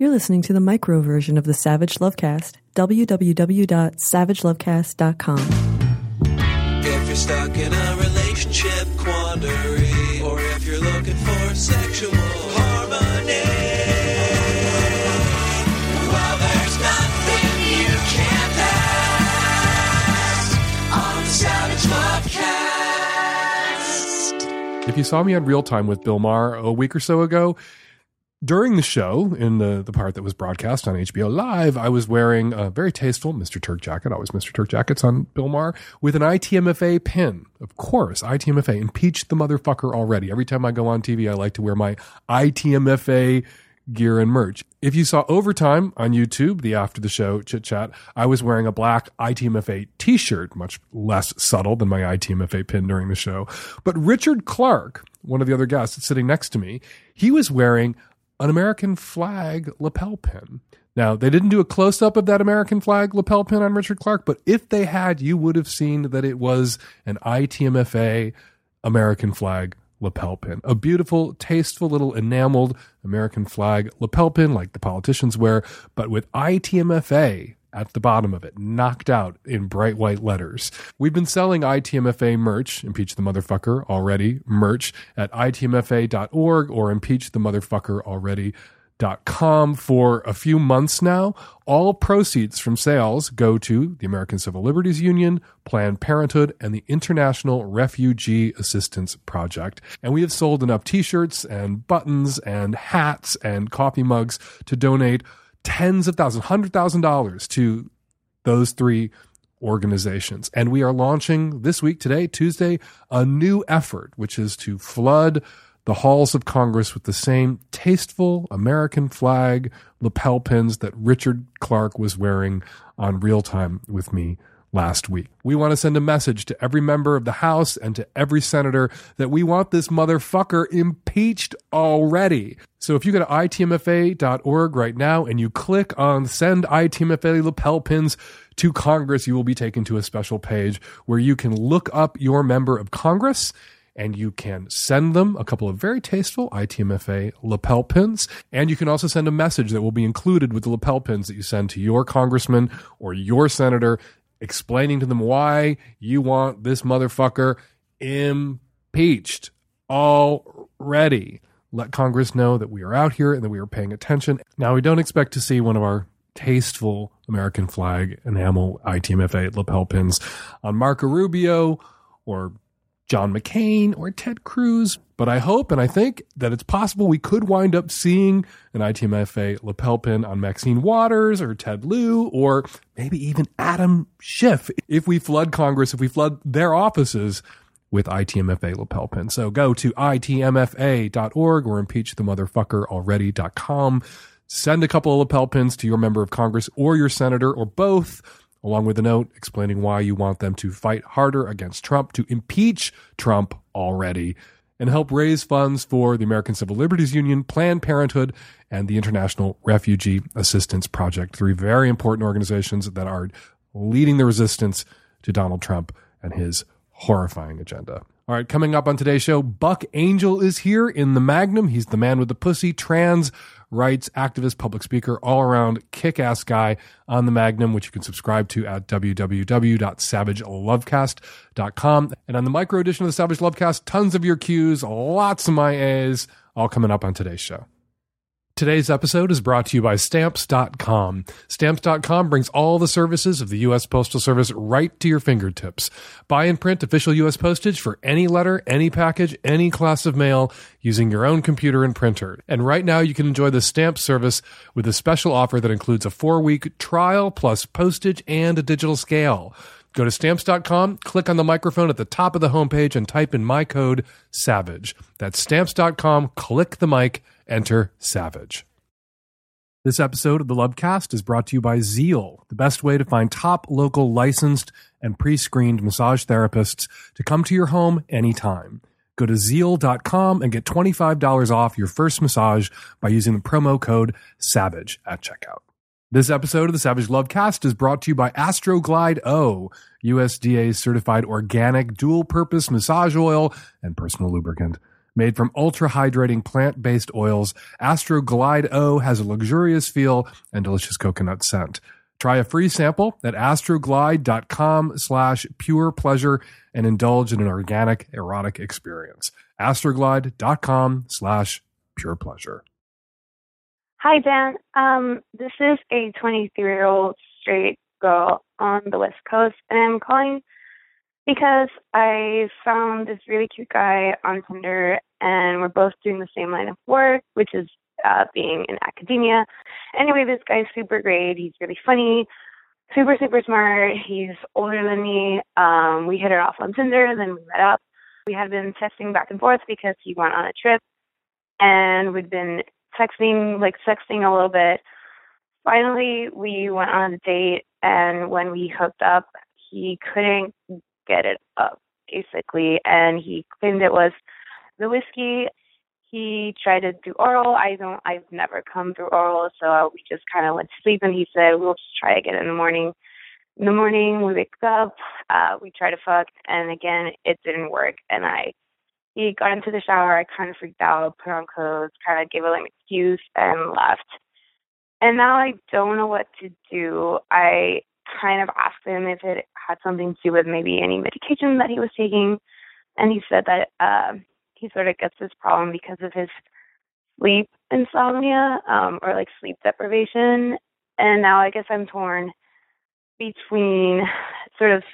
You're listening to the micro version of the Savage Lovecast. www.savagelovecast.com. If you're stuck in a relationship quandary, or if you're looking for sexual harmony, well, there's nothing you can't ask on the Savage Lovecast. If you saw me on Real Time with Bill Maher a week or so ago, during the show, in the part that was broadcast on HBO Live, I was wearing a very tasteful Mr. Turk jacket, always Mr. Turk jackets on Bill Maher, with an ITMFA pin. Of course, ITMFA, impeach the motherfucker already. Every time I go on TV, I like to wear my ITMFA gear and merch. If you saw Overtime on YouTube, the after the show chit chat, I was wearing a black ITMFA t-shirt, much less subtle than my ITMFA pin during the show. But Richard Clark, one of the other guests sitting next to me, he was wearing an American flag lapel pin. Now, they didn't do a close-up of that American flag lapel pin on Richard Clark, but if they had, you would have seen that it was an ITMFA American flag lapel pin. A beautiful, tasteful little enameled American flag lapel pin like the politicians wear, but with ITMFA at the bottom of it, knocked out in bright white letters. We've been selling ITMFA merch, Impeach the Motherfucker Already merch, at itmfa.org or impeachthemotherfuckeralready.com for a few months now. All proceeds from sales go to the American Civil Liberties Union, Planned Parenthood, and the International Refugee Assistance Project. And we have sold enough t-shirts and buttons and hats and coffee mugs to donate tens of thousands, $100,000 to those three organizations. And we are launching this week, today, Tuesday, a new effort, which is to flood the halls of Congress with the same tasteful American flag lapel pins that Richard Clark was wearing on Real Time with me last week. We want to send a message to every member of the House and to every senator that we want this motherfucker impeached already. So if you go to itmfa.org right now and you click on send ITMFA lapel pins to Congress, you will be taken to a special page where you can look up your member of Congress and you can send them a couple of very tasteful ITMFA lapel pins. And you can also send a message that will be included with the lapel pins that you send to your congressman or your senator, explaining to them why you want this motherfucker impeached already. Let Congress know that we are out here and that we are paying attention. Now, we don't expect to see one of our tasteful American flag enamel ITMFA lapel pins on Marco Rubio or John McCain or Ted Cruz, but I hope and I think that it's possible we could wind up seeing an ITMFA lapel pin on Maxine Waters or Ted Lieu or maybe even Adam Schiff if we flood Congress, if we flood their offices with ITMFA lapel pins. So go to itmfa.org or impeachthemotherfuckeralready.com. Send a couple of lapel pins to your member of Congress or your senator or both, along with a note explaining why you want them to fight harder against Trump, to impeach Trump already, and help raise funds for the American Civil Liberties Union, Planned Parenthood, and the International Refugee Assistance Project, three very important organizations that are leading the resistance to Donald Trump and his horrifying agenda. All right, coming up on today's show, Buck Angel is here in the Magnum. He's the man with the pussy, trans rights activist, public speaker, all-around kick-ass guy on the Magnum, which you can subscribe to at www.savagelovecast.com. And on the micro edition of the Savage Lovecast, tons of your cues, lots of my A's, all coming up on today's show. Today's episode is brought to you by Stamps.com. Stamps.com brings all the services of the U.S. Postal Service right to your fingertips. Buy and print official U.S. postage for any letter, any package, any class of mail using your own computer and printer. And right now you can enjoy the Stamps service with a special offer that includes a 4-week trial plus postage and a digital scale. Go to Stamps.com, click on the microphone at the top of the homepage, and type in my code SAVAGE. That's Stamps.com, click the mic, enter SAVAGE. This episode of the Lovecast is brought to you by Zeal, the best way to find top local licensed and pre-screened massage therapists to come to your home anytime. Go to Zeal.com and get $25 off your first massage by using the promo code SAVAGE at checkout. This episode of the Savage Lovecast is brought to you by Astroglide O, USDA certified organic dual-purpose massage oil and personal lubricant. Made from ultra-hydrating plant-based oils, Astroglide O has a luxurious feel and delicious coconut scent. Try a free sample at astroglide.com/purepleasure and indulge in an organic, erotic experience. astroglide.com/purepleasure. Hi, Dan. This is a 23-year-old straight girl on the West Coast, and I'm calling because I found this really cute guy on Tinder, and we're both doing the same line of work, which is being in academia. Anyway, this guy's super great. He's really funny, super, super smart. He's older than me. We hit it off on Tinder, then we met up. We had been texting back and forth because he went on a trip, and we'd been sexting a little bit. Finally, we went on a date, and when we hooked up, he couldn't get it up, basically, and he claimed it was the whiskey. He tried to do oral. I've never come through oral, so we just kind of went to sleep, and he said, we'll just try again in the morning. In the morning, we wake up, we try to fuck, and again, it didn't work, and he got into the shower. I kind of freaked out, put on clothes, kind of gave a lame excuse, and left. And now I don't know what to do. I kind of asked him if it had something to do with maybe any medication that he was taking, and he said that he sort of gets this problem because of his sleep insomnia, or like sleep deprivation. And now I guess I'm torn between sort of,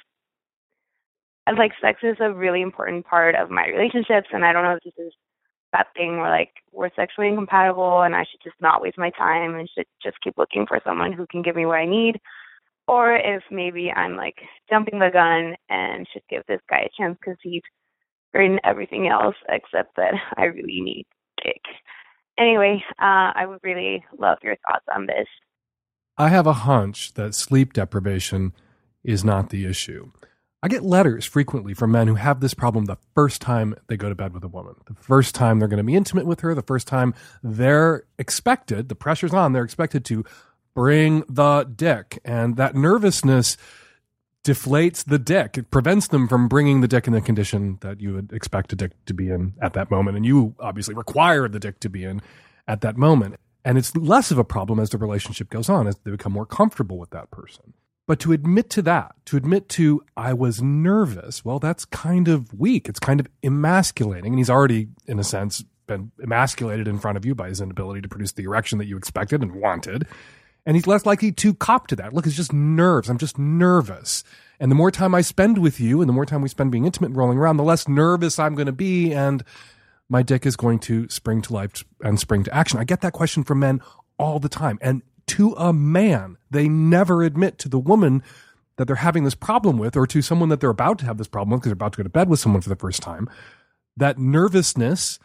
like, sex is a really important part of my relationships, and I don't know if this is that thing where, like, we're sexually incompatible and I should just not waste my time and should just keep looking for someone who can give me what I need, or if maybe I'm, like, jumping the gun and should give this guy a chance because he's great in everything else except that I really need dick. Anyway, I would really love your thoughts on this. I have a hunch that sleep deprivation is not the issue. I get letters frequently from men who have this problem the first time they go to bed with a woman, the first time they're going to be intimate with her, the first time they're expected, the pressure's on, they're expected to bring the dick. And that nervousness deflates the dick. It prevents them from bringing the dick in the condition that you would expect a dick to be in at that moment. And you obviously require the dick to be in at that moment. And it's less of a problem as the relationship goes on, as they become more comfortable with that person. But to admit to that, to admit to, I was nervous, well, that's kind of weak. It's kind of emasculating. And he's already, in a sense, been emasculated in front of you by his inability to produce the erection that you expected and wanted. And he's less likely to cop to that. Look, it's just nerves. I'm just nervous. And the more time I spend with you and the more time we spend being intimate and rolling around, the less nervous I'm going to be. And my dick is going to spring to life and spring to action. I get that question from men all the time. And to a man, they never admit to the woman that they're having this problem with, or to someone that they're about to have this problem with because they're about to go to bed with someone for the first time, that nervousness,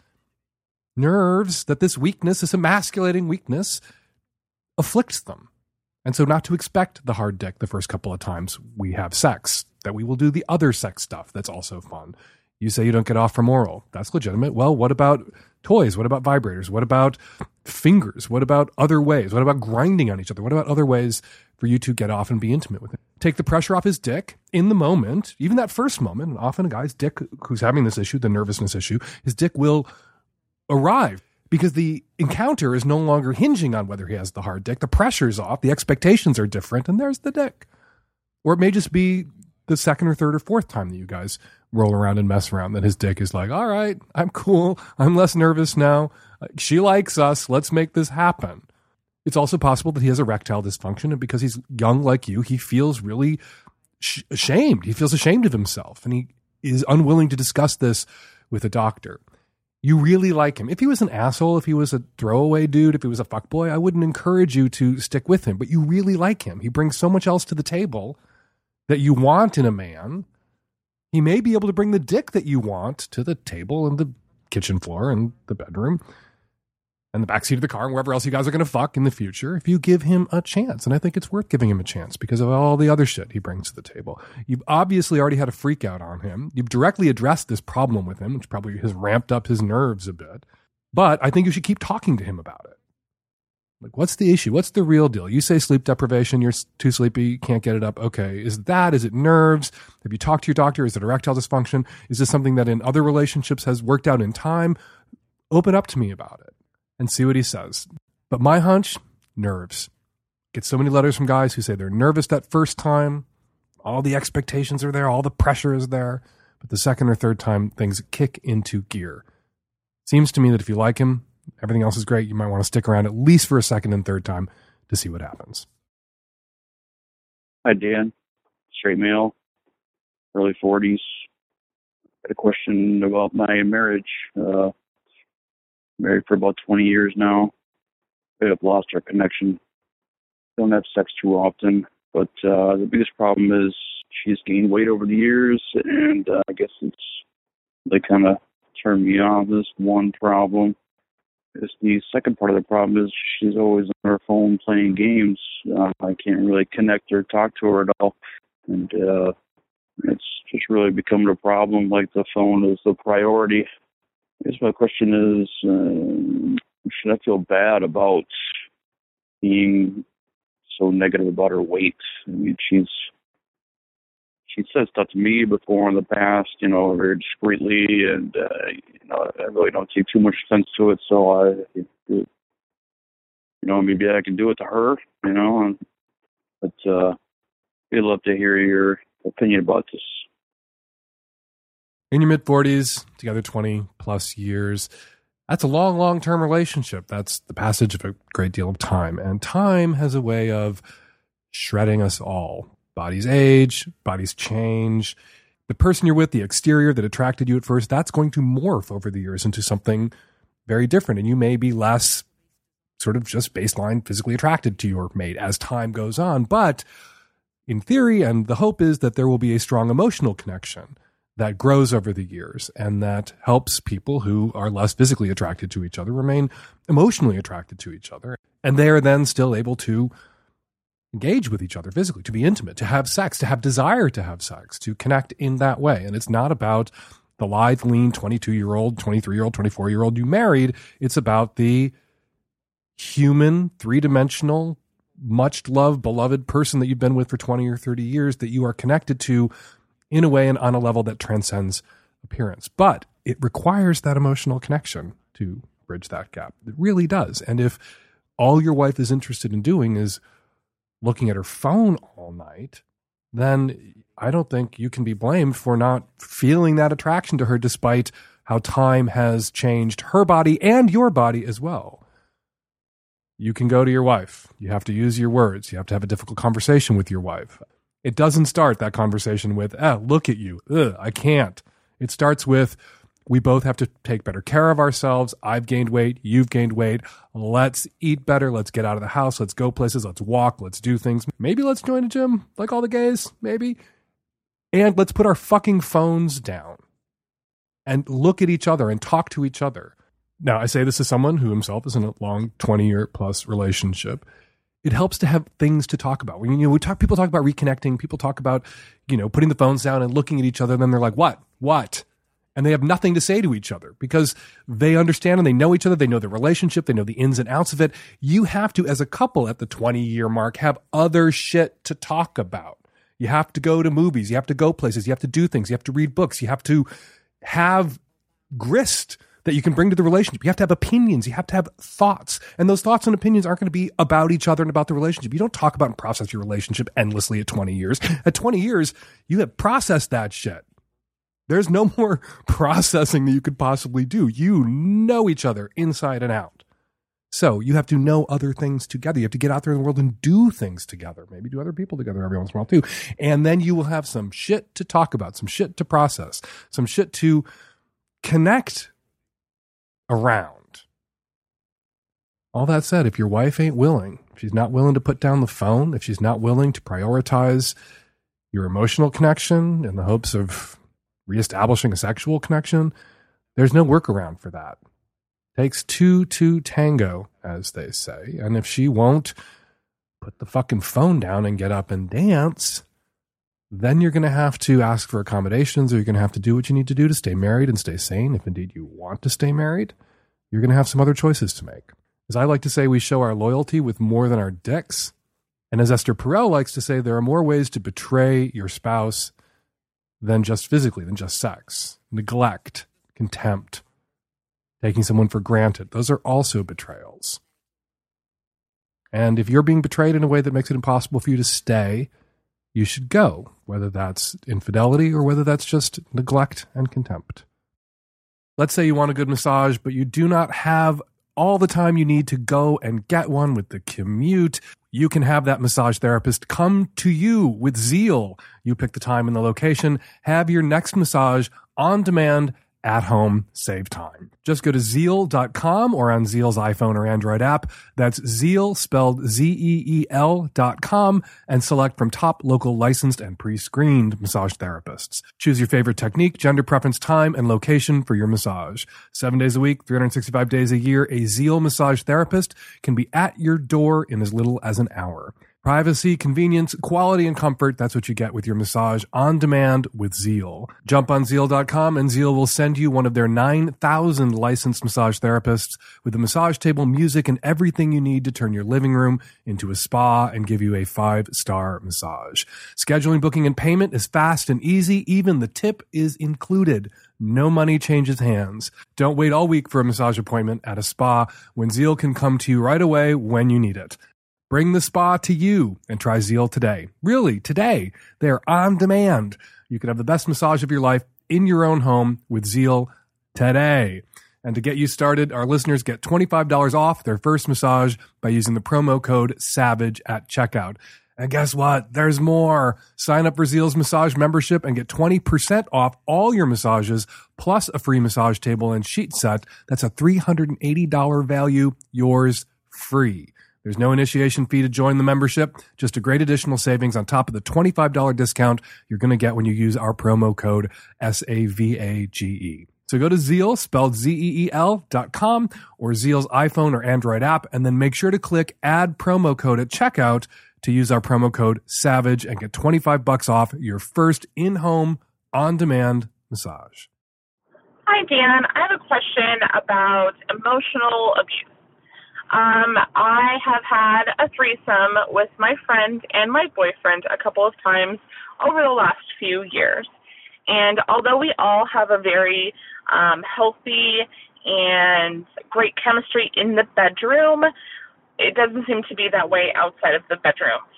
nerves, that this weakness, this emasculating weakness afflicts them. And so not to expect the hard dick the first couple of times we have sex, that we will do the other sex stuff that's also fun. You say you don't get off from oral. That's legitimate. Well, what about toys? What about vibrators? What about fingers? What about other ways? What about grinding on each other? What about other ways for you to get off and be intimate with him? Take the pressure off his dick in the moment, even that first moment. And often a guy's dick who's having this issue, the nervousness issue, his dick will arrive because the encounter is no longer hinging on whether he has the hard dick. The pressure's off. The expectations are different. And there's the dick. Or it may just be the second or third or fourth time that you guys roll around and mess around that his dick is like, all right, I'm cool. I'm less nervous now. She likes us. Let's make this happen. It's also possible that he has erectile dysfunction, and because he's young like you, he feels really ashamed. He feels ashamed of himself, and he is unwilling to discuss this with a doctor. You really like him. If he was an asshole, if he was a throwaway dude, if he was a fuckboy, I wouldn't encourage you to stick with him, but you really like him. He brings so much else to the table that you want in a man. He may be able to bring the dick that you want to the table and the kitchen floor and the bedroom and the backseat of the car and wherever else you guys are going to fuck in the future if you give him a chance. And I think it's worth giving him a chance because of all the other shit he brings to the table. You've obviously already had a freak out on him. You've directly addressed this problem with him, which probably has ramped up his nerves a bit. But I think you should keep talking to him about it. Like, what's the issue? What's the real deal? You say sleep deprivation, you're too sleepy, can't get it up. Okay. Is it nerves? Have you talked to your doctor? Is it erectile dysfunction? Is this something that in other relationships has worked out in time? Open up to me about it and see what he says. But my hunch, nerves. Get so many letters from guys who say they're nervous that first time. All the expectations are there. All the pressure is there. But the second or third time, things kick into gear. Seems to me that if you like him, everything else is great. You might want to stick around at least for a second and third time to see what happens. Hi, Dan. Straight male, early 40s. Got a question about my marriage. Married for about 20 years now. We have lost our connection. Don't have sex too often. But the biggest problem is she's gained weight over the years, and I guess they kind of turned me off. This one problem. The second part of the problem is she's always on her phone playing games. I can't really connect or talk to her at all. And it's just really becoming a problem, like the phone is the priority. I guess my question is, should I feel bad about being so negative about her weight? I mean, she said stuff to me before in the past, very discreetly, and I really don't take too much offense to it. So maybe I can do it to her, but I'd love to hear your opinion about this. In your mid-40s, together 20 plus years, that's a long, long-term relationship. That's the passage of a great deal of time. And time has a way of shredding us all. Bodies age, bodies change. The person you're with, the exterior that attracted you at first, that's going to morph over the years into something very different. And you may be less sort of just baseline physically attracted to your mate as time goes on. But in theory, and the hope is that there will be a strong emotional connection that grows over the years and that helps people who are less physically attracted to each other remain emotionally attracted to each other. And they are then still able to engage with each other physically, to be intimate, to have sex, to have desire to have sex, to connect in that way. And it's not about the lithe, lean 22-year-old, 23-year-old, 24-year-old you married. It's about the human, three-dimensional, much-loved, beloved person that you've been with for 20 or 30 years that you are connected to in a way and on a level that transcends appearance. But it requires that emotional connection to bridge that gap. It really does. And if all your wife is interested in doing is looking at her phone all night, then I don't think you can be blamed for not feeling that attraction to her despite how time has changed her body and your body as well. You can go to your wife. You have to use your words. You have to have a difficult conversation with your wife. It doesn't start that conversation with, look at you. I can't. It starts with, we both have to take better care of ourselves. I've gained weight. You've gained weight. Let's eat better. Let's get out of the house. Let's go places. Let's walk. Let's do things. Maybe let's join a gym like all the gays. Maybe. And let's put our fucking phones down and look at each other and talk to each other. Now, I say this as someone who himself is in a long 20-year plus relationship. It helps to have things to talk about. People talk about reconnecting. People talk about, putting the phones down and looking at each other. And then they're like, what? And they have nothing to say to each other because they understand and they know each other. They know the relationship. They know the ins and outs of it. You have to, as a couple at the 20-year mark, have other shit to talk about. You have to go to movies. You have to go places. You have to do things. You have to read books. You have to have grist that you can bring to the relationship. You have to have opinions. You have to have thoughts. And those thoughts and opinions aren't going to be about each other and about the relationship. You don't talk about and process your relationship endlessly at 20 years. At 20 years, you have processed that shit. There's no more processing that you could possibly do. You know each other inside and out. So you have to know other things together. You have to get out there in the world and do things together. Maybe do other people together every once in a while too. And then you will have some shit to talk about, some shit to process, some shit to connect around. All that said, if your wife ain't willing, if she's not willing to put down the phone, if she's not willing to prioritize your emotional connection in the hopes of reestablishing a sexual connection, there's no workaround for that. Takes two to tango, as they say. And if she won't put the fucking phone down and get up and dance, then you're going to have to ask for accommodations, or you're going to have to do what you need to do to stay married and stay sane. If indeed you want to stay married, you're going to have some other choices to make. As I like to say, we show our loyalty with more than our dicks. And as Esther Perel likes to say, there are more ways to betray your spouse than just physically, than just sex. Neglect, contempt, taking someone for granted. Those are also betrayals. And if you're being betrayed in a way that makes it impossible for you to stay, you should go, whether that's infidelity or whether that's just neglect and contempt. Let's say you want a good massage, but you do not have all the time you need to go and get one with the commute. You can have that massage therapist come to you with Zeal. You pick the time and the location, have your next massage on demand at home, save time. Just go to Zeal.com or on Zeal's iPhone or Android app. That's Zeal, spelled Zeel.com, and select from top local licensed and pre-screened massage therapists. Choose your favorite technique, gender preference, time, and location for your massage. 7 days a week, 365 days a year, a Zeal massage therapist can be at your door in as little as an hour. Privacy, convenience, quality, and comfort. That's what you get with your massage on demand with Zeal. Jump on Zeal.com and Zeal will send you one of their 9,000 licensed massage therapists with a massage table, music, and everything you need to turn your living room into a spa and give you a 5-star massage. Scheduling, booking, and payment is fast and easy. Even the tip is included. No money changes hands. Don't wait all week for a massage appointment at a spa when Zeal can come to you right away when you need it. Bring the spa to you and try Zeal today. Really, today. They're on demand. You can have the best massage of your life in your own home with Zeal today. And to get you started, our listeners get $25 off their first massage by using the promo code SAVAGE at checkout. And guess what? There's more. Sign up for Zeal's massage membership and get 20% off all your massages, plus a free massage table and sheet set. That's a $380 value, yours free. There's no initiation fee to join the membership, just a great additional savings on top of the $25 discount you're going to get when you use our promo code SAVAGE. So go to Zeal, spelled Zeel.com, or Zeal's iPhone or Android app, and then make sure to click add promo code at checkout to use our promo code SAVAGE and get $25 off your first in-home, on-demand massage. Hi, Dan. I have a question about emotional abuse. I have had a threesome with my friend and my boyfriend a couple of times over the last few years. And although we all have a very healthy and great chemistry in the bedroom, it doesn't seem to be that way outside of the bedroom.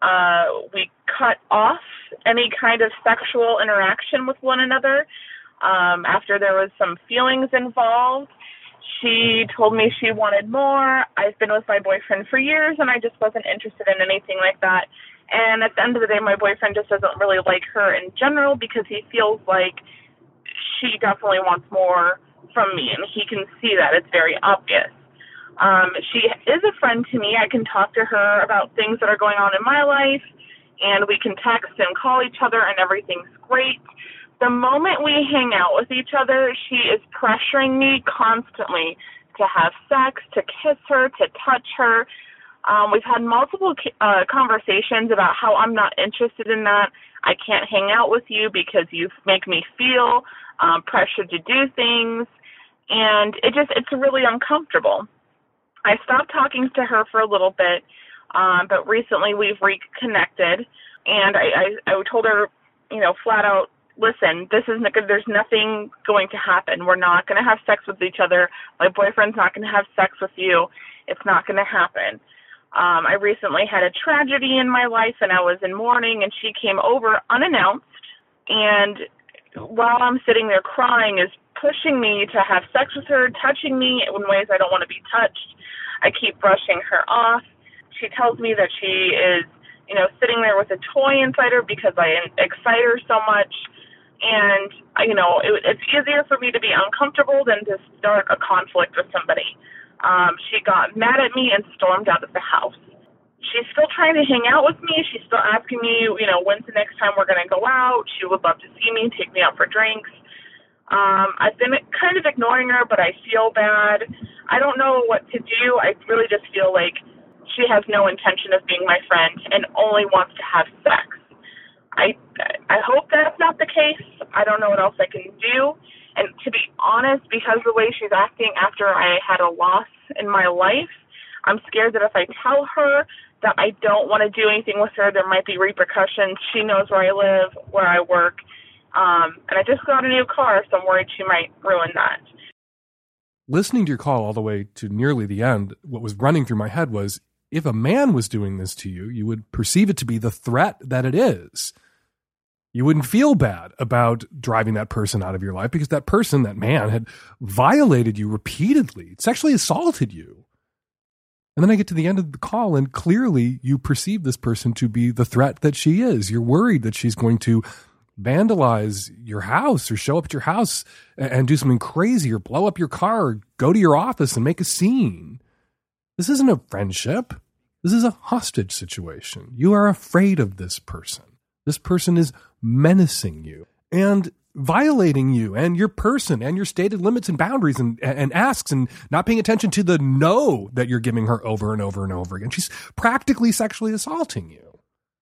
We cut off any kind of sexual interaction with one another after there was some feelings involved. She told me she wanted more. I've been with my boyfriend for years, and I just wasn't interested in anything like that. And at the end of the day, my boyfriend just doesn't really like her in general because he feels like she definitely wants more from me, and he can see that. It's very obvious. She is a friend to me. I can talk to her about things that are going on in my life, and we can text and call each other, and everything's great. The moment we hang out with each other, she is pressuring me constantly to have sex, to kiss her, to touch her. We've had multiple conversations about how I'm not interested in that. I can't hang out with you because you make me feel pressured to do things, and it's really uncomfortable. I stopped talking to her for a little bit, but recently we've reconnected, and I told her, flat out, listen, there's nothing going to happen. We're not going to have sex with each other. My boyfriend's not going to have sex with you. It's not going to happen. I recently had a tragedy in my life, and I was in mourning, and she came over unannounced, and while I'm sitting there crying is pushing me to have sex with her, touching me in ways I don't want to be touched. I keep brushing her off. She tells me that she is, sitting there with a toy inside her because I excite her so much. And, it's easier for me to be uncomfortable than to start a conflict with somebody. She got mad at me and stormed out of the house. She's still trying to hang out with me. She's still asking me, when's the next time we're going to go out. She would love to see me, take me out for drinks. I've been kind of ignoring her, but I feel bad. I don't know what to do. I really just feel like she has no intention of being my friend and only wants to have sex. I hope that's not the case. I don't know what else I can do. And to be honest, because the way she's acting after I had a loss in my life. I'm scared that if I tell her that I don't want to do anything with her, there might be repercussions. She knows where I live, where I work, and I just got a new car, so I'm worried she might ruin that. Listening to your call all the way to nearly the end, what was running through my head was, if a man was doing this to you, you would perceive it to be the threat that it is. You wouldn't feel bad about driving that person out of your life because that person, that man, had violated you repeatedly, sexually assaulted you. And then I get to the end of the call and clearly you perceive this person to be the threat that she is. You're worried that she's going to vandalize your house or show up at your house and do something crazy or blow up your car or go to your office and make a scene. This isn't a friendship. This is a hostage situation. You are afraid of this person. This person is menacing you and violating you and your person and your stated limits and boundaries and asks and not paying attention to the no that you're giving her over and over and over again. She's practically sexually assaulting you.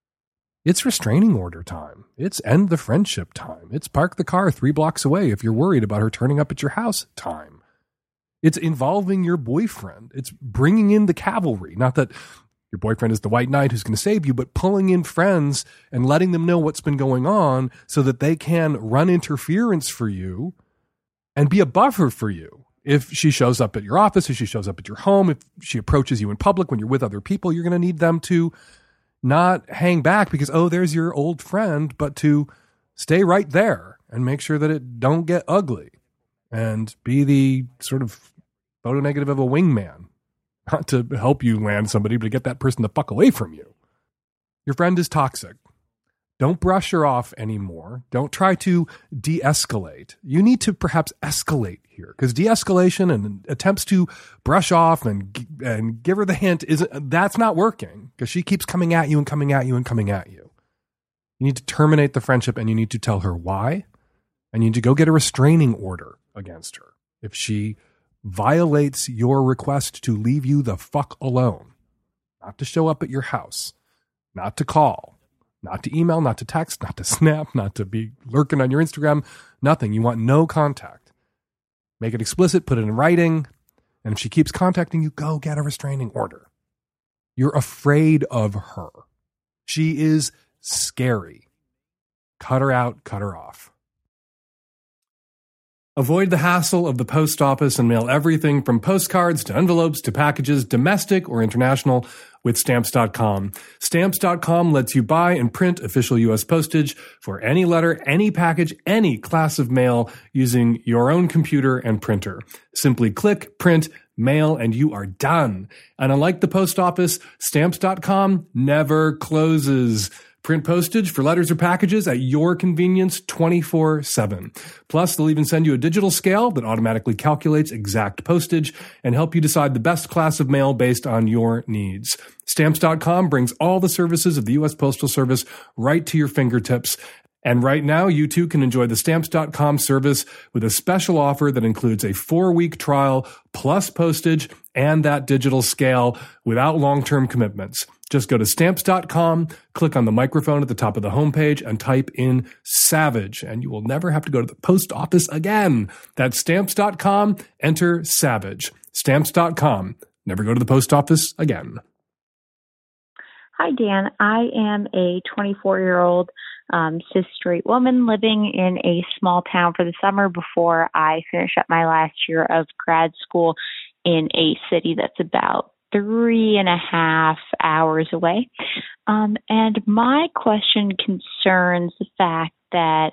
It's restraining order time. It's end the friendship time. It's park the car 3 blocks away if you're worried about her turning up at your house time. It's involving your boyfriend. It's bringing in the cavalry. Not that your boyfriend is the white knight who's going to save you, but pulling in friends and letting them know what's been going on so that they can run interference for you and be a buffer for you. If she shows up at your office, if she shows up at your home, if she approaches you in public when you're with other people, you're going to need them to not hang back because, oh, there's your old friend, but to stay right there and make sure that it don't get ugly and be the sort of photo negative of a wingman. Not to help you land somebody, but to get that person the fuck away from you. Your friend is toxic. Don't brush her off anymore. Don't try to de-escalate. You need to perhaps escalate here because de-escalation and attempts to brush off and give her the hint that's not working because she keeps coming at you and coming at you and coming at you. You need to terminate the friendship and you need to tell her why. And you need to go get a restraining order against her if she violates your request to leave you the fuck alone, not to show up at your house, not to call, not to email, not to text, not to snap, not to be lurking on your Instagram, nothing. You want no contact. Make it explicit, put it in writing, and if she keeps contacting you, go get a restraining order. You're afraid of her. She is scary. Cut her out, cut her off. Avoid the hassle of the post office and mail everything from postcards to envelopes to packages, domestic or international, with Stamps.com. Stamps.com lets you buy and print official U.S. postage for any letter, any package, any class of mail using your own computer and printer. Simply click, print, mail, and you are done. And unlike the post office, Stamps.com never closes. Print postage for letters or packages at your convenience 24/7. Plus, they'll even send you a digital scale that automatically calculates exact postage and help you decide the best class of mail based on your needs. Stamps.com brings all the services of the U.S. Postal Service right to your fingertips. And right now, you too can enjoy the Stamps.com service with a special offer that includes a 4-week trial plus postage and that digital scale without long-term commitments. Just go to Stamps.com, click on the microphone at the top of the homepage, and type in SAVAGE, and you will never have to go to the post office again. That's Stamps.com, enter SAVAGE. Stamps.com, never go to the post office again. Hi, Dan. I am a 24-year-old cis straight woman living in a small town for the summer before I finish up my last year of grad school in a city that's about 3.5 hours away. And my question concerns the fact that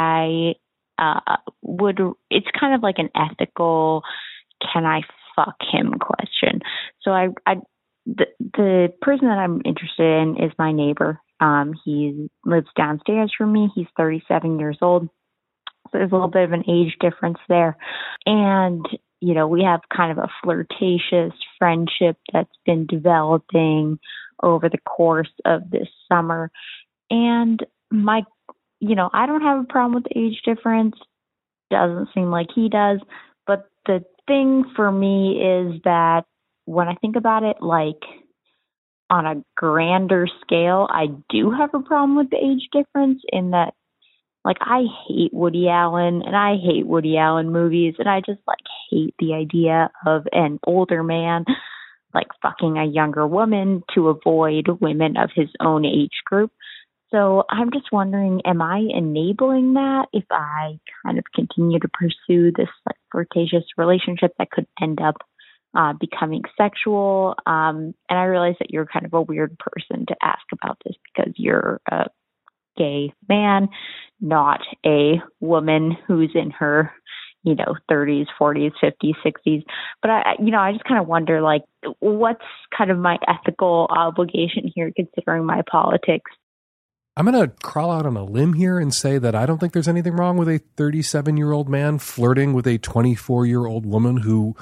it's kind of like an ethical, can I fuck him question. So the person that I'm interested in is my neighbor. He lives downstairs from me. He's 37 years old. So there's a little bit of an age difference there. And you know, we have kind of a flirtatious friendship that's been developing over the course of this summer. And I don't have a problem with the age difference. Doesn't seem like he does. But the thing for me is that when I think about it, like on a grander scale, I do have a problem with the age difference in that Like, I hate Woody Allen, and I hate Woody Allen movies, and I just, like, hate the idea of an older man, like, fucking a younger woman to avoid women of his own age group. So I'm just wondering, am I enabling that if I kind of continue to pursue this, like, flirtatious relationship that could end up becoming sexual? And I realize that you're kind of a weird person to ask about this because you're a gay man, not a woman who's in her, 30s, 40s, 50s, 60s. But I just kind of wonder, like, what's kind of my ethical obligation here, considering my politics? I'm going to crawl out on a limb here and say that I don't think there's anything wrong with a 37-year-old man flirting with a 24-year-old woman who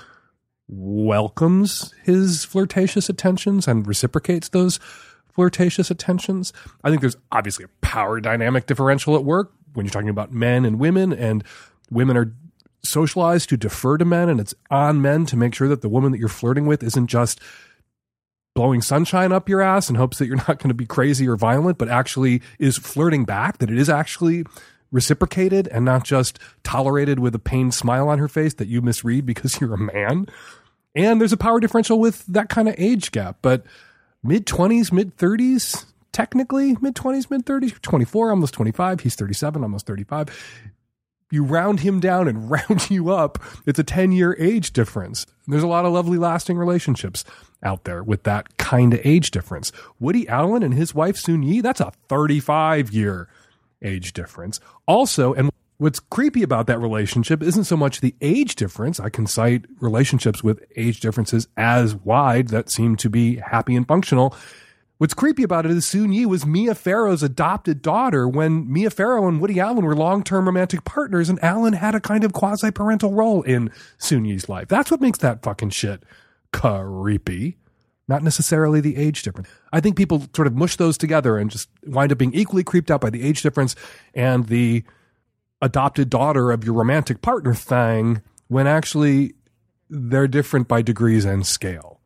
welcomes his flirtatious attentions and reciprocates those flirtatious attentions. I think there's obviously a power dynamic differential at work when you're talking about men and women are socialized to defer to men, and it's on men to make sure that the woman that you're flirting with isn't just blowing sunshine up your ass in hopes that you're not going to be crazy or violent, but actually is flirting back, that it is actually reciprocated and not just tolerated with a pained smile on her face that you misread because you're a man. And there's a power differential with that kind of age gap, but mid-20s, mid-30s, technically mid-20s, mid-30s, 24, almost 25, he's 37, almost 35. You round him down and round you up, it's a 10-year age difference. And there's a lot of lovely lasting relationships out there with that kind of age difference. Woody Allen and his wife Soon-Yi, that's a 35-year age difference. Also, and what's creepy about that relationship isn't so much the age difference. I can cite relationships with age differences as wide that seem to be happy and functional. What's creepy about it is Soon-Yi was Mia Farrow's adopted daughter when Mia Farrow and Woody Allen were long-term romantic partners, and Allen had a kind of quasi-parental role in Soon-Yi's life. That's what makes that fucking shit creepy, not necessarily the age difference. I think people sort of mush those together and just wind up being equally creeped out by the age difference and the adopted daughter of your romantic partner thing when actually they're different by degrees and scale.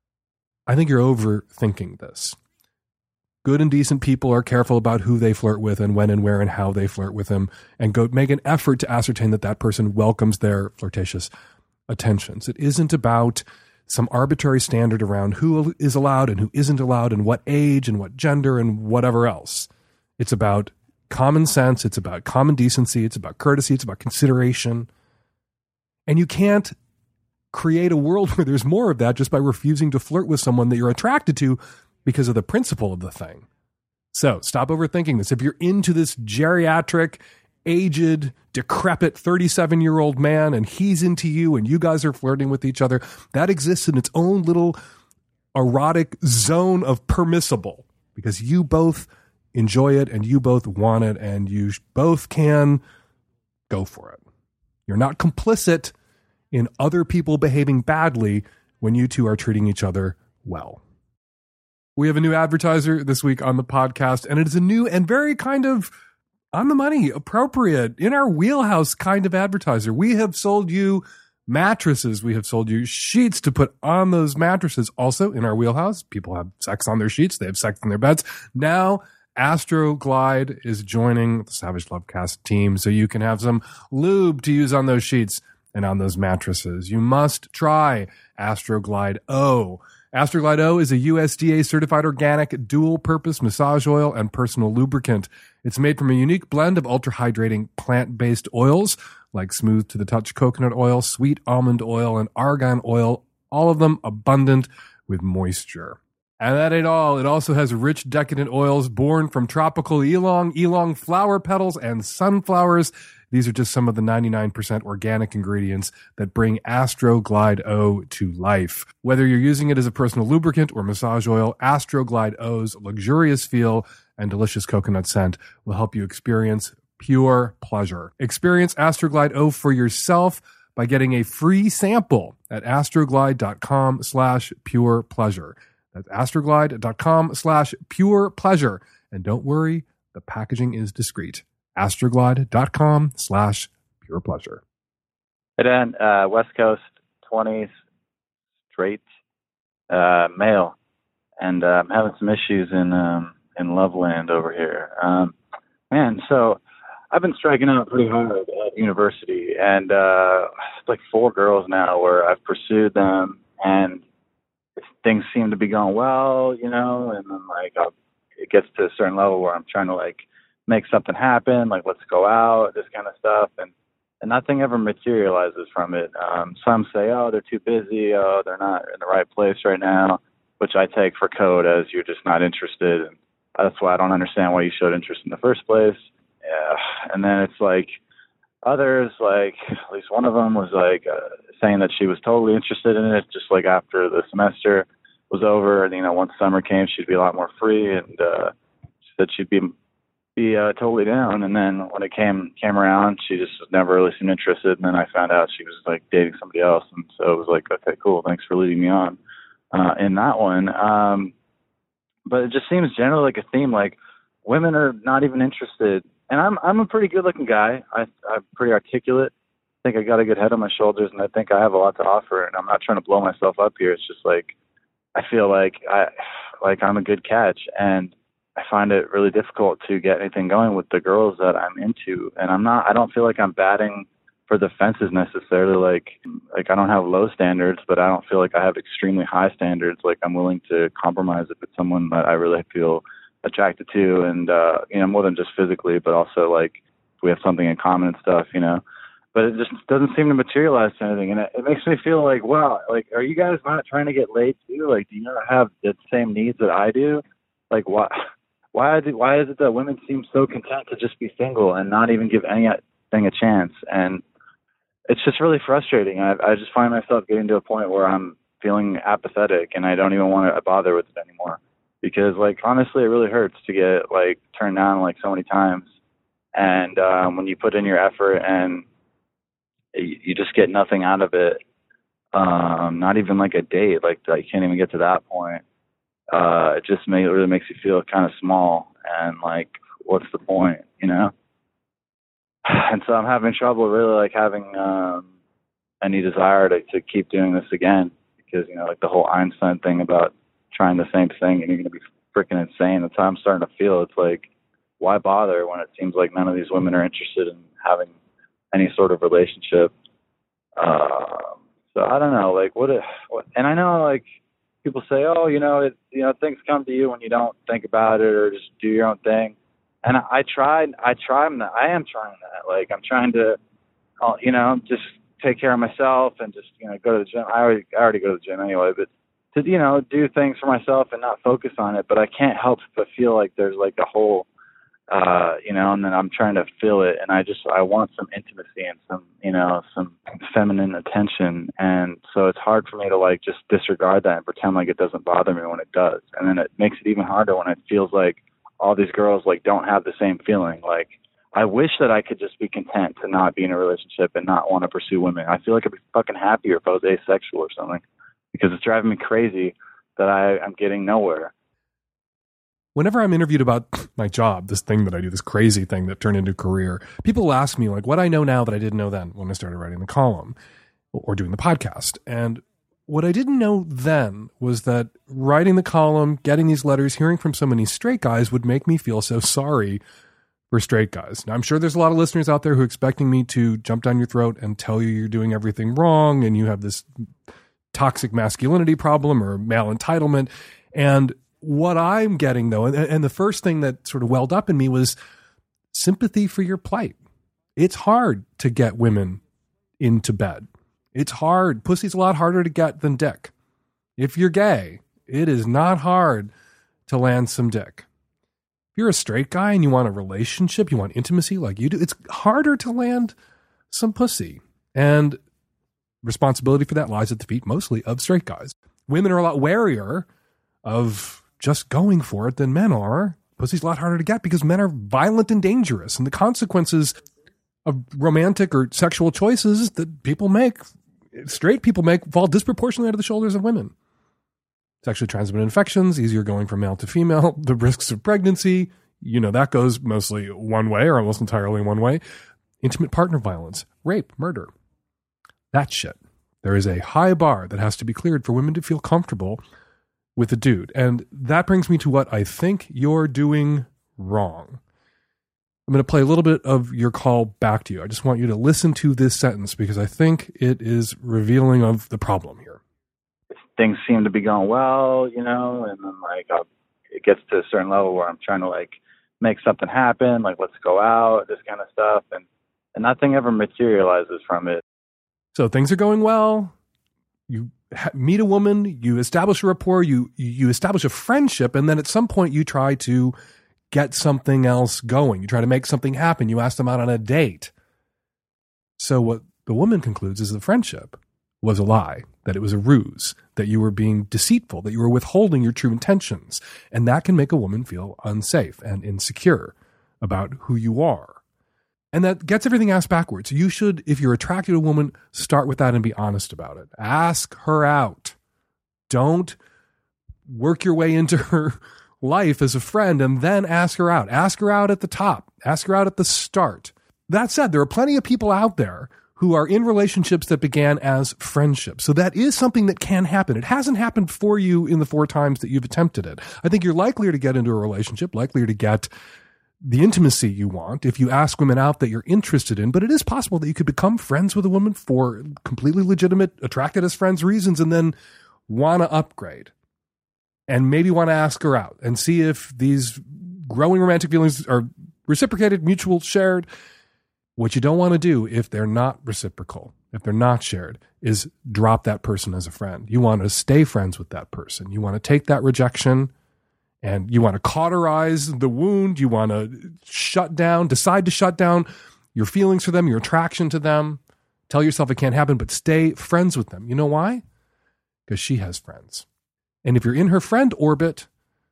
I think you're overthinking this. Good and decent people are careful about who they flirt with and when and where and how they flirt with them, and go make an effort to ascertain that that person welcomes their flirtatious attentions. It isn't about some arbitrary standard around who is allowed and who isn't allowed and what age and what gender and whatever else. It's about common sense. It's about common decency. It's about courtesy. It's about consideration. And you can't create a world where there's more of that just by refusing to flirt with someone that you're attracted to because of the principle of the thing. So stop overthinking this. If you're into this geriatric, aged, decrepit 37-year-old man and he's into you and you guys are flirting with each other, that exists in its own little erotic zone of permissible because you both enjoy it and you both want it and you both can go for it. You're not complicit in other people behaving badly when you two are treating each other well. We have a new advertiser this week on the podcast, and it is a new and very kind of on the money, appropriate, in our wheelhouse kind of advertiser. We have sold you mattresses. We have sold you sheets to put on those mattresses. Also in our wheelhouse, people have sex on their sheets. They have sex in their beds. Now, Astroglide is joining the Savage Lovecast team so you can have some lube to use on those sheets and on those mattresses. You must try Astroglide O. Astroglide O is a USDA certified organic dual purpose massage oil and personal lubricant. It's made from a unique blend of ultra hydrating plant-based oils like smooth to the touch coconut oil, sweet almond oil, and argan oil, all of them abundant with moisture. And that ain't all. It also has rich decadent oils born from tropical ylang flower petals and sunflowers. These are just some of the 99% organic ingredients that bring Astroglide O to life. Whether you're using it as a personal lubricant or massage oil, Astroglide O's luxurious feel and delicious coconut scent will help you experience pure pleasure. Experience Astroglide O for yourself by getting a free sample at astroglide.com/pure pleasure. That's astroglide.com/pure pleasure. And don't worry, the packaging is discreet. astroglide.com/pure pleasure. Hey Dan, West Coast, 20s, straight, male, and I'm having some issues in Loveland over here. So I've been striking out pretty hard at university, and it's like 4 girls now where I've pursued them, and things seem to be going well, you know, and then like it gets to a certain level where I'm trying to like make something happen, like let's go out, this kind of stuff, and nothing ever materializes from it. Some say, oh, they're too busy, oh, they're not in the right place right now, which I take for code as you're just not interested, and that's why I don't understand why you showed interest in the first place. Yeah. And then it's like others, like at least one of them was like saying that she was totally interested in it, just like after the semester was over, and you know, once summer came, she'd be a lot more free, and she said she'd be totally down. And then when it came around, she just never really seemed interested. And then I found out she was like dating somebody else, and so it was like, okay, cool, thanks for leading me on in that one. But it just seems generally like a theme, like women are not even interested. And I'm a pretty good looking guy. I'm pretty articulate. I think I got a good head on my shoulders, and I think I have a lot to offer. And I'm not trying to blow myself up here. It's just like I feel like I'm a good catch, and I find it really difficult to get anything going with the girls that I'm into. And I don't feel like I'm batting for the fences necessarily. Like I don't have low standards, but I don't feel like I have extremely high standards. Like I'm willing to compromise if it's someone that I really feel attracted to, and you know, more than just physically, but also like if we have something in common and stuff, you know. But it just doesn't seem to materialize to anything, and it makes me feel like, wow, like, are you guys not trying to get laid too? Like, do you not have the same needs that I do? Like, why is it that women seem so content to just be single and not even give anything a chance? And it's just really frustrating. I just find myself getting to a point where I'm feeling apathetic, and I don't even want to bother with it anymore. Because, like, honestly, it really hurts to get, like, turned down, like, so many times. And when you put in your effort and you just get nothing out of it, not even, like, a date, like, you can't even get to that point. It just really makes you feel kind of small, and, like, what's the point, you know? And so I'm having trouble really, like, having any desire to keep doing this again. Because, you know, like the whole Einstein thing about trying the same thing and you're going to be freaking insane. That's how I'm starting to feel. It's like, why bother when it seems like none of these women are interested in having any sort of relationship? So I don't know, like what, and I know like people say, oh, you know, things come to you when you don't think about it or just do your own thing. And I am trying that. Like I'm trying to, you know, just take care of myself and just, you know, go to the gym. I already go to the gym anyway, but to, you know, do things for myself and not focus on it. But I can't help but feel like there's like a hole, you know, and then I'm trying to fill it. And I want some intimacy and some, you know, some feminine attention. And so it's hard for me to like just disregard that and pretend like it doesn't bother me when it does. And then it makes it even harder when it feels like all these girls like don't have the same feeling. Like I wish that I could just be content to not be in a relationship and not want to pursue women. I feel like I'd be fucking happier if I was asexual or something, because it's driving me crazy that I'm getting nowhere. Whenever I'm interviewed about my job, this thing that I do, this crazy thing that turned into a career, people ask me like what I know now that I didn't know then when I started writing the column or doing the podcast. And what I didn't know then was that writing the column, getting these letters, hearing from so many straight guys would make me feel so sorry for straight guys. Now, I'm sure there's a lot of listeners out there who are expecting me to jump down your throat and tell you you're doing everything wrong and you have this toxic masculinity problem or male entitlement. And what I'm getting, though, and the first thing that sort of welled up in me was sympathy for your plight. It's hard to get women into bed. It's hard. Pussy's a lot harder to get than dick. If you're gay, it is not hard to land some dick. If you're a straight guy and you want a relationship, you want intimacy like you do, it's harder to land some pussy. And responsibility for that lies at the feet mostly of straight guys. Women are a lot warier of just going for it than men are. Pussy's a lot harder to get because men are violent and dangerous, and the consequences of romantic or sexual choices that people make, straight people make, fall disproportionately onto the shoulders of women. Sexually transmitted infections, easier going from male to female, the risks of pregnancy, you know, that goes mostly one way or almost entirely one way. Intimate partner violence, rape, murder. That shit. There is a high bar that has to be cleared for women to feel comfortable with a dude. And that brings me to what I think you're doing wrong. I'm going to play a little bit of your call back to you. I just want you to listen to this sentence because I think it is revealing of the problem here. Things seem to be going well, and then it gets to a certain level where I'm trying to make something happen, let's go out, this kind of stuff, and nothing ever materializes from it. So things are going well. You meet a woman, you establish a rapport, you establish a friendship, and then at some point you try to get something else going. You try to make something happen. You ask them out on a date. So what the woman concludes is the friendship was a lie, that it was a ruse, that you were being deceitful, that you were withholding your true intentions. And that can make a woman feel unsafe and insecure about who you are. And that gets everything asked backwards. You should, if you're attracted to a woman, start with that and be honest about it. Ask her out. Don't work your way into her life as a friend and then ask her out. Ask her out at the top. Ask her out at the start. That said, there are plenty of people out there who are in relationships that began as friendships. So that is something that can happen. It hasn't happened for you in the 4 times that you've attempted it. I think you're likelier to get into a relationship, likelier to get the intimacy you want if you ask women out that you're interested in. But it is possible that you could become friends with a woman for completely legitimate, attracted as friends reasons and then want to upgrade. And maybe want to ask her out and see if these growing romantic feelings are reciprocated, mutual, shared. What you don't want to do if they're not reciprocal, if they're not shared, is drop that person as a friend. You want to stay friends with that person. You want to take that rejection and you want to cauterize the wound. You want to decide to shut down your feelings for them, your attraction to them. Tell yourself it can't happen, but stay friends with them. You know why? Because she has friends. And if you're in her friend orbit,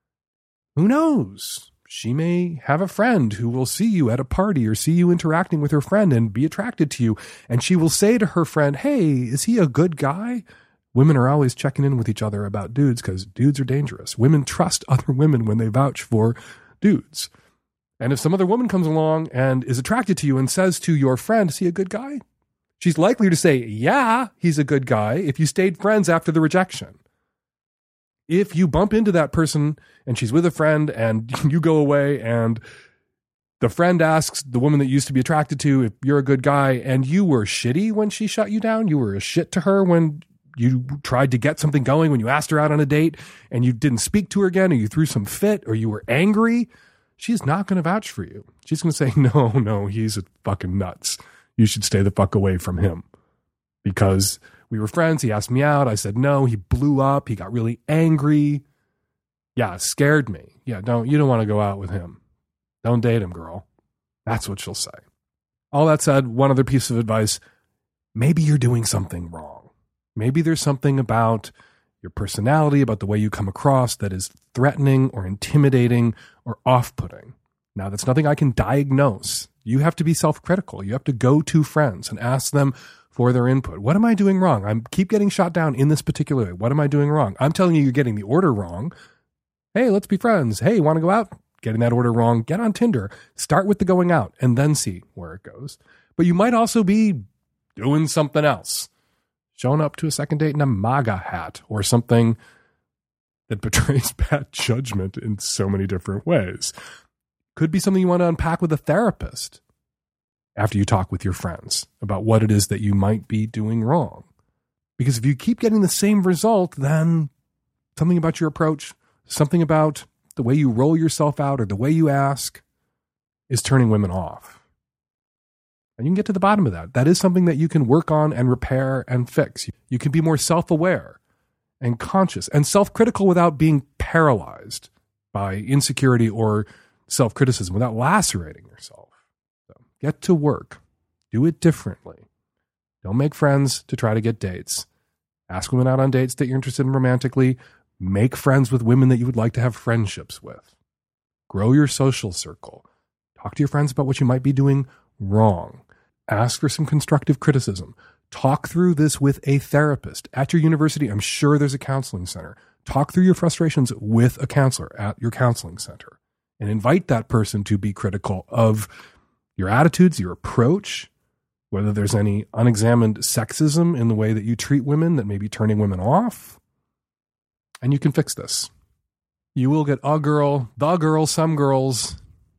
who knows? She may have a friend who will see you at a party or see you interacting with her friend and be attracted to you. And she will say to her friend, hey, is he a good guy? Women are always checking in with each other about dudes because dudes are dangerous. Women trust other women when they vouch for dudes. And if some other woman comes along and is attracted to you and says to your friend, is he a good guy? She's likely to say, yeah, he's a good guy if you stayed friends after the rejection. If you bump into that person and she's with a friend and you go away and the friend asks the woman that you used to be attracted to if you're a good guy and you were shitty when she shut you down, you were a shit to her when you tried to get something going, when you asked her out on a date and you didn't speak to her again or you threw some fit or you were angry, she's not going to vouch for you. She's going to say, no, he's a fucking nuts. You should stay the fuck away from him because we were friends. He asked me out. I said no. He blew up. He got really angry. Yeah, it scared me. Yeah, you don't want to go out with him. Don't date him, girl. That's what she'll say. All that said, one other piece of advice, maybe you're doing something wrong. Maybe there's something about your personality, about the way you come across that is threatening or intimidating or off-putting. Now, that's nothing I can diagnose. You have to be self-critical. You have to go to friends and ask them for their input. What am I doing wrong? I keep getting shot down in this particular way. What am I doing wrong? I'm telling you, you're getting the order wrong. Hey, let's be friends. Hey, want to go out? Getting that order wrong. Get on Tinder. Start with the going out and then see where it goes. But you might also be doing something else. Showing up to a second date in a MAGA hat or something that betrays bad judgment in so many different ways. Could be something you want to unpack with a therapist after you talk with your friends about what it is that you might be doing wrong. Because if you keep getting the same result, then something about your approach, something about the way you roll yourself out or the way you ask is turning women off. And you can get to the bottom of that. That is something that you can work on and repair and fix. You can be more self-aware and conscious and self-critical without being paralyzed by insecurity or self-criticism, without lacerating yourself. So get to work. Do it differently. Don't make friends to try to get dates. Ask women out on dates that you're interested in romantically. Make friends with women that you would like to have friendships with. Grow your social circle. Talk to your friends about what you might be doing wrong. Ask for some constructive criticism. Talk through this with a therapist. At your university, I'm sure there's a counseling center. Talk through your frustrations with a counselor at your counseling center. And invite that person to be critical of your attitudes, your approach, whether there's any unexamined sexism in the way that you treat women that may be turning women off. And you can fix this. You will get a girl, the girl, some girls,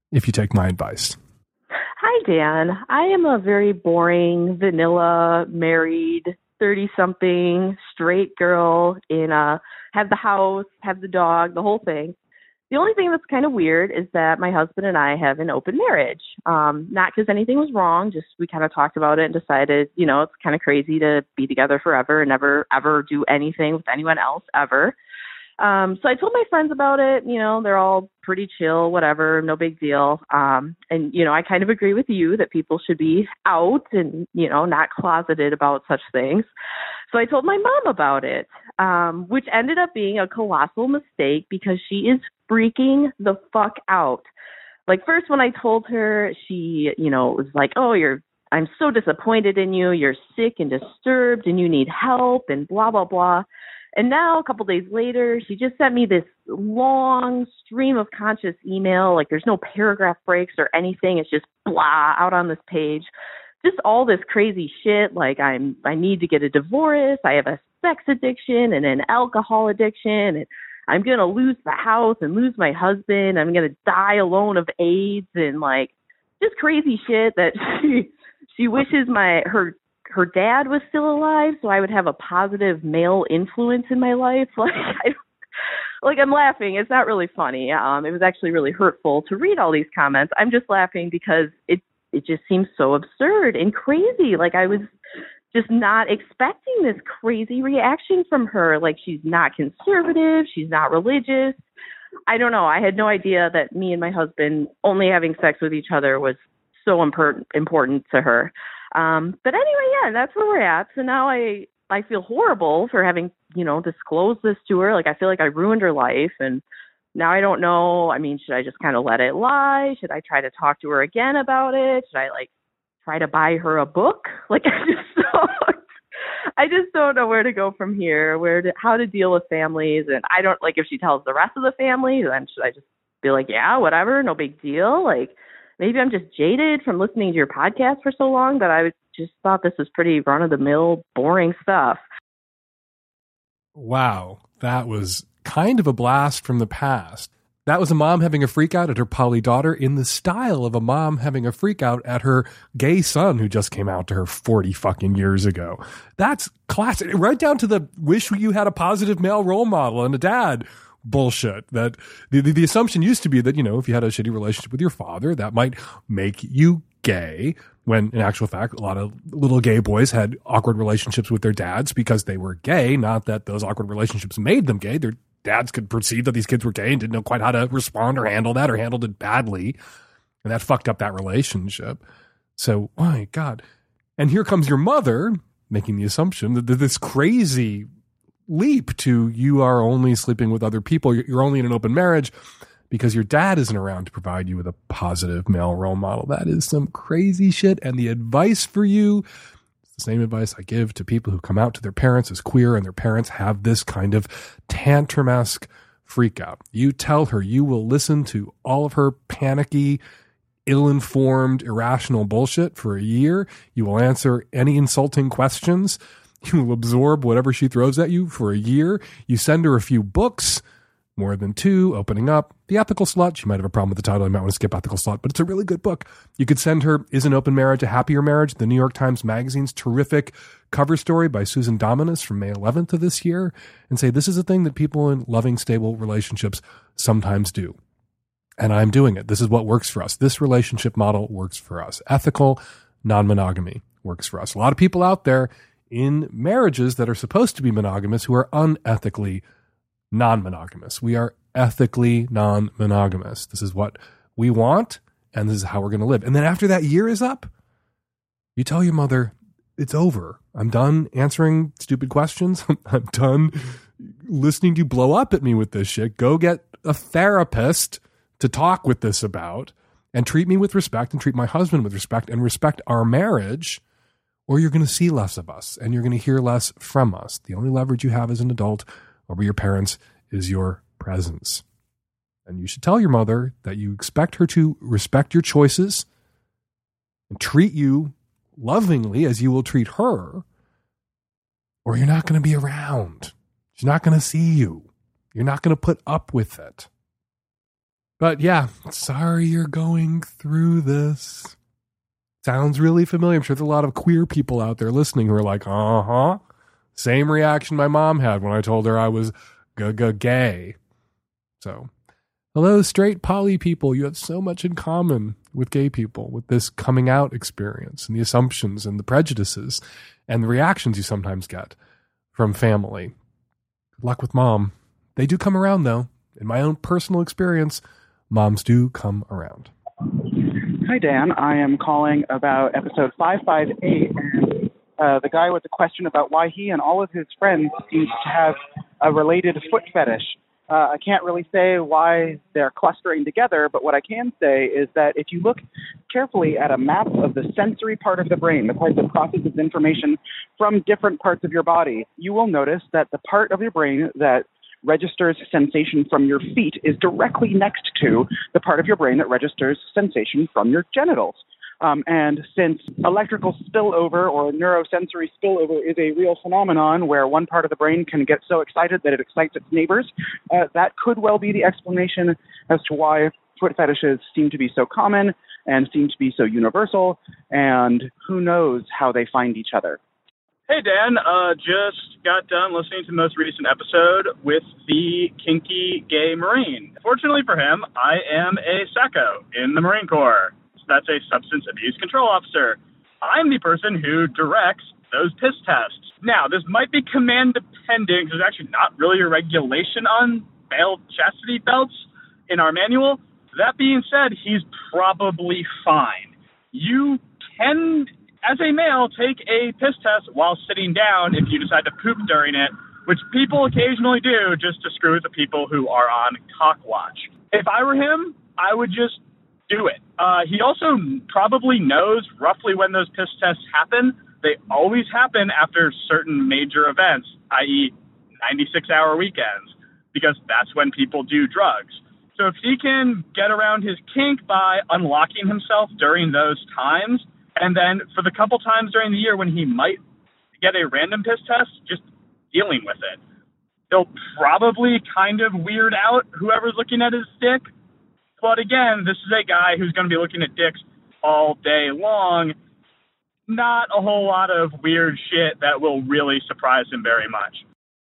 if you take my advice. Hi, Dan. I am a very boring, vanilla, married, 30-something, straight girl have the house, have the dog, the whole thing. The only thing that's kind of weird is that my husband and I have an open marriage. Not because anything was wrong, just we kind of talked about it and decided, it's kind of crazy to be together forever and never, ever do anything with anyone else ever. So I told my friends about it. They're all pretty chill, whatever, no big deal. And, I kind of agree with you that people should be out and, not closeted about such things. So I told my mom about it, which ended up being a colossal mistake because she is freaking the fuck out. Like, first when I told her, she, was like, oh, I'm so disappointed in you. You're sick and disturbed and you need help and blah, blah, blah. And now a couple days later, she just sent me this long stream of conscious email. Like, there's no paragraph breaks or anything. It's just blah out on this page. Just all this crazy shit. Like, I need to get a divorce. I have a sex addiction and an alcohol addiction. And I'm going to lose the house and lose my husband. I'm going to die alone of AIDS and like just crazy shit that she wishes her dad was still alive so I would have a positive male influence in my life. Like, I'm laughing. It's not really funny. It was actually really hurtful to read all these comments. I'm just laughing because it just seems so absurd and crazy. Like, I was just not expecting this crazy reaction from her. Like, she's not conservative. She's not religious. I don't know. I had no idea that me and my husband only having sex with each other was so important to her. But anyway, yeah, that's where we're at. So now I feel horrible for having, disclosed this to her. Like, I feel like I ruined her life. And now I don't know. I mean, should I just kind of let it lie? Should I try to talk to her again about it? Should I try to buy her a book? Like, I just don't know where to go from here, how to deal with families. And I don't if she tells the rest of the family, then should I just be like, yeah, whatever, no big deal? Like, maybe I'm just jaded from listening to your podcast for so long that I just thought this was pretty run-of-the-mill, boring stuff. Wow, that was kind of a blast from the past. That was a mom having a freak out at her poly daughter in the style of a mom having a freak out at her gay son who just came out to her 40 fucking years ago. That's classic. Right down to the wish you had a positive male role model and a dad bullshit. That the assumption used to be that, if you had a shitty relationship with your father, that might make you gay, when in actual fact, a lot of little gay boys had awkward relationships with their dads because they were gay, not that those awkward relationships made them gay. Their dads could perceive that these kids were gay and didn't know quite how to respond or handle that, or handled it badly. And that fucked up that relationship. So, my God. And here comes your mother making the assumption that this crazy leap to you are only sleeping with other people, you're only in an open marriage because your dad isn't around to provide you with a positive male role model. That is some crazy shit. And the advice for you, it's the same advice I give to people who come out to their parents as queer and their parents have this kind of tantrum-esque freak out. You tell her you will listen to all of her panicky, ill-informed, irrational bullshit for a year. You will answer any insulting questions. You will absorb whatever she throws at you for a year. You send her a few books, more than 2, Opening Up, The Ethical Slut. She might have a problem with the title. You might want to skip Ethical Slut, but it's a really good book. You could send her Is an Open Marriage a Happier Marriage? The New York Times Magazine's terrific cover story by Susan Dominus from May 11th of this year, and say, this is a thing that people in loving, stable relationships sometimes do. And I'm doing it. This is what works for us. This relationship model works for us. Ethical non-monogamy works for us. A lot of people out there in marriages that are supposed to be monogamous who are unethically non-monogamous. We are ethically non-monogamous. This is what we want, and this is how we're going to live. And then after that year is up, you tell your mother, it's over. I'm done answering stupid questions. I'm done listening to you blow up at me with this shit. Go get a therapist to talk with this about, and treat me with respect, and treat my husband with respect, and respect our marriage, or you're going to see less of us, and you're going to hear less from us. The only leverage you have as an adult over your parents is your presence. And you should tell your mother that you expect her to respect your choices and treat you lovingly as you will treat her, or you're not going to be around. She's not going to see you. You're not going to put up with it. But yeah, sorry you're going through this. Sounds really familiar. I'm sure there's a lot of queer people out there listening who are like, same reaction my mom had when I told her I was gay. So, hello, straight poly people. You have so much in common with gay people, with this coming out experience and the assumptions and the prejudices and the reactions you sometimes get from family. Good luck with mom. They do come around, though. In my own personal experience, moms do come around. Hi, Dan. I am calling about episode 558 and the guy with the question about why he and all of his friends seem to have a related foot fetish. I can't really say why they're clustering together, but what I can say is that if you look carefully at a map of the sensory part of the brain, the part that processes information from different parts of your body, you will notice that the part of your brain that registers sensation from your feet is directly next to the part of your brain that registers sensation from your genitals. And since electrical spillover or neurosensory spillover is a real phenomenon where one part of the brain can get so excited that it excites its neighbors, that could well be the explanation as to why foot fetishes seem to be so common and seem to be so universal, and who knows how they find each other. Hey, Dan, just got done listening to the most recent episode with the kinky gay Marine. Fortunately for him, I am a SACO in the Marine Corps. So that's a substance abuse control officer. I'm the person who directs those piss tests. Now, this might be command dependent because there's actually not really a regulation on male chastity belts in our manual. That being said, he's probably fine. You can, as a male, take a piss test while sitting down if you decide to poop during it, which people occasionally do just to screw with the people who are on cock watch. If I were him, I would just do it. He also probably knows roughly when those piss tests happen. They always happen after certain major events, i.e. 96-hour weekends, because that's when people do drugs. So if he can get around his kink by unlocking himself during those times, and then for the couple times during the year when he might get a random piss test, just dealing with it. He'll probably kind of weird out whoever's looking at his dick. But again, this is a guy who's going to be looking at dicks all day long. Not a whole lot of weird shit that will really surprise him very much.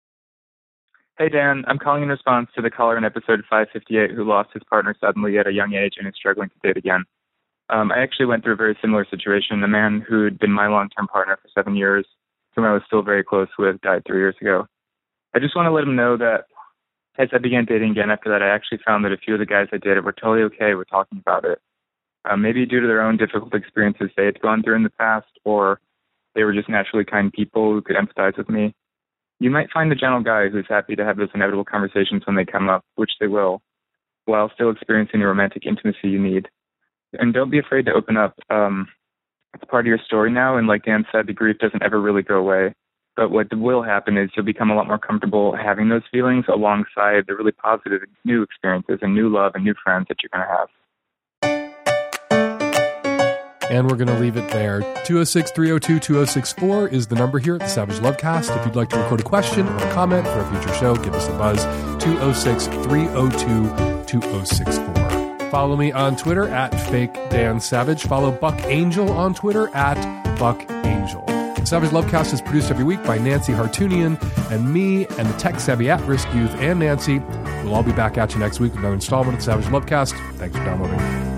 Hey, Dan. I'm calling in response to the caller in episode 558 who lost his partner suddenly at a young age and is struggling to date again. I actually went through a very similar situation. The man who'd been my long-term partner for 7 years, whom I was still very close with, died 3 years ago. I just want to let him know that as I began dating again after that, I actually found that a few of the guys I dated were totally okay with talking about it. Maybe due to their own difficult experiences they had gone through in the past, or they were just naturally kind people who could empathize with me. You might find a gentle guy who's happy to have those inevitable conversations when they come up, which they will, while still experiencing the romantic intimacy you need. And don't be afraid to open up. It's part of your story now, and like Dan said, the grief doesn't ever really go away. But what will happen is you'll become a lot more comfortable having those feelings alongside the really positive new experiences and new love and new friends that you're going to have. And we're going to leave it there. 206-302-2064 is the number here at the Savage Lovecast. If you'd like to record a question or a comment for a future show, give us a buzz. 206-302-2064. Follow me on Twitter at FakeDanSavage. Follow Buck Angel on Twitter at BuckAngel. The Savage Lovecast is produced every week by Nancy Hartunian and me and the tech-savvy at-risk youth and Nancy. We'll all be back at you next week with another installment of the Savage Lovecast. Thanks for downloading.